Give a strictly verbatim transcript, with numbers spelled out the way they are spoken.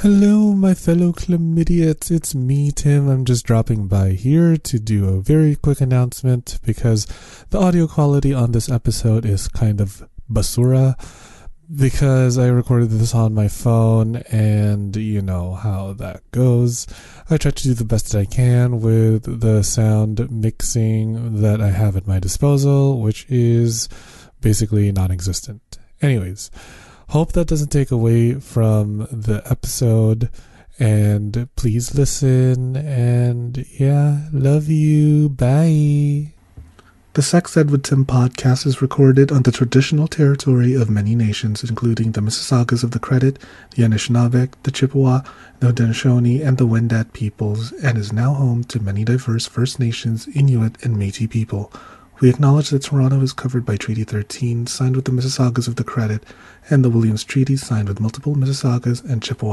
Hello, my fellow chlamydiates. It's me, Tim. I'm just dropping by here to do a very quick announcement because the audio quality on this episode is kind of basura because I recorded this on my phone and you know how that goes. I try to do the best that I can with the sound mixing that I have at my disposal, which is basically non-existent. Anyways, hope that doesn't take away from the episode, and please listen, and yeah, love you, bye. The Sex Ed with Tim podcast is recorded on the traditional territory of many nations, including the Mississaugas of the Credit, the Anishinaabe, the Chippewa, the Haudenosaunee, and the Wendat peoples, and is now home to many diverse First Nations, Inuit, and Métis people. We acknowledge that Toronto is covered by Treaty thirteen, signed with the Mississaugas of the Credit, and the Williams Treaty, signed with multiple Mississaugas and Chippewa